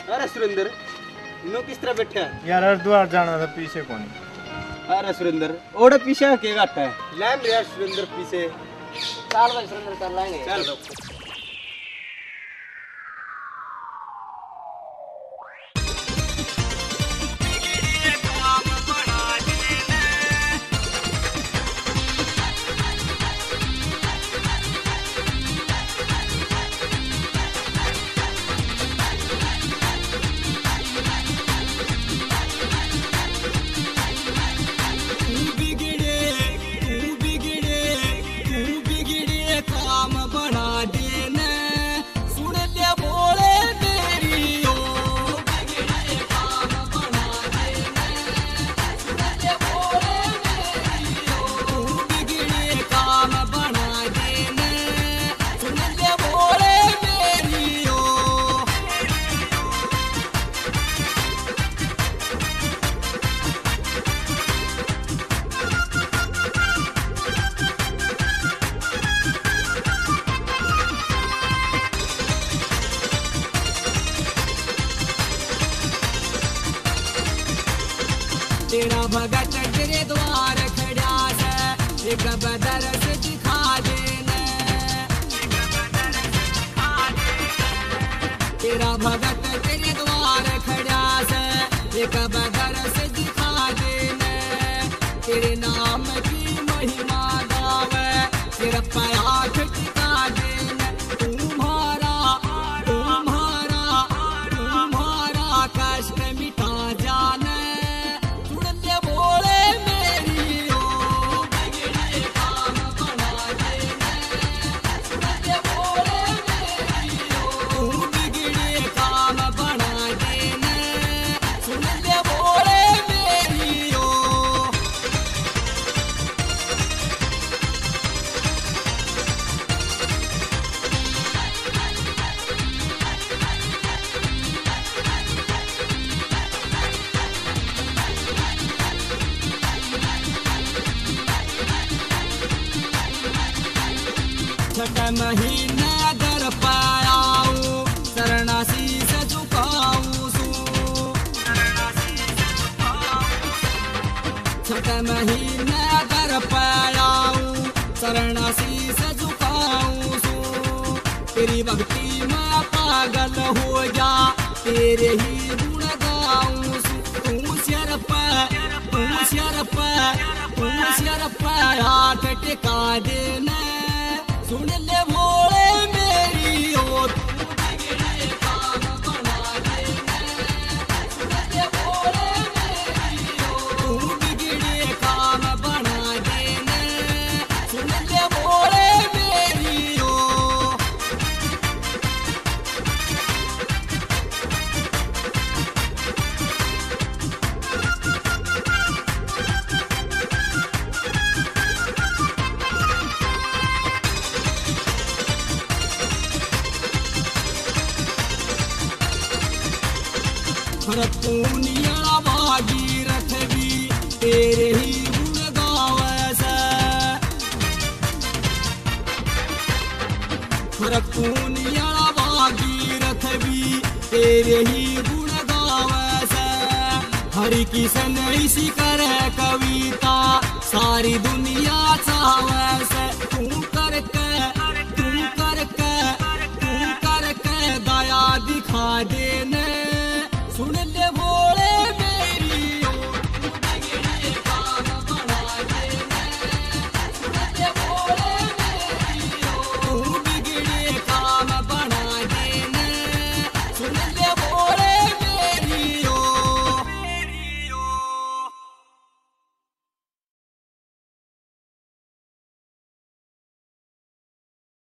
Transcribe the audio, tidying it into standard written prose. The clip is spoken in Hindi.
अरे सुरेंद्र नो किस तरह बैठा है यार हरिद्वार जाना था पीछे कौन। अरे सुरेंद्र ओड़े पीछे के घाटा है लैम यार सुरेंद्र पीछे चल भाई सुरेंद्र कर लेंगे चल तेरा भगत तेरे द्वार खड़ा से एक बदर से दिखा देना तेरा भगत तेरे द्वार खड़ा से एक बदर से दिखा देना तेरे नाम की महिमा गावे तेरा पाठ टिका देना तुम्हारा कष्ट मिटा जाना छठ महीना दर पायाऊं शरणासी से झुकाऊं छठ महीना दर पायाऊं शरणासी से झुकाऊं तेरी भक्ति में पागल हो जा तेरे ही गुण गाऊं तू सिर पे हाथ टिका देना सुन ले भोले मेरी ओ काम बना देना सुन ले भोले मेरी ओ बिगड़े काम बना देना सुन ले भोले मेरी ओ रतूनिया भागीरथ भी तेरे ही गुण गावे से रतूनिया भागीरथ भी तेरे ही गुण गावे से हरि किशन इसी करे कविता सारी दुनिया चावे से तू करके दया दिखा देने